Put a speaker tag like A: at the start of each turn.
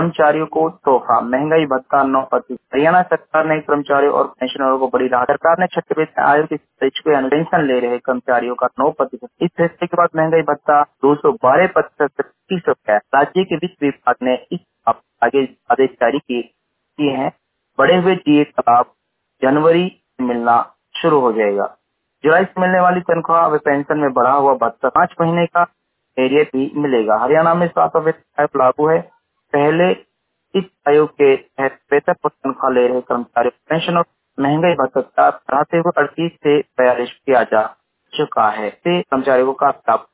A: कर्मचारियों को तोहफा, महंगाई भत्ता 9%। हरियाणा सरकार ने कर्मचारियों और पेंशनरों को बड़ी राहत। सरकार ने छठे वेतन आयोग के शिक्षकों पेंशन ले रहे कर्मचारियों का 9%। इस फैसले के बाद महंगाई भत्ता 212% से 30 हो गया। राज्य के वित्त विभाग ने इस आगे आदेश जारी किए हैं। बढ़े हुए डीए का लाभ जनवरी से मिलना शुरू हो जाएगा। जुलाई से मिलने वाली तनख्वाह व पेंशन में बढ़ा हुआ भत्ता 5 महीने का एरियर भी मिलेगा। हरियाणा में 7वां वेतन आयोग लागू है। पहले इस आयोग के तहत वेतन पर तनख्वाह ले रहे कर्मचारियों पेंशन और महंगाई भत्ता बढ़ाते हुए 38 से 42 किया जा चुका है। कर्मचारियों को काफी लाभ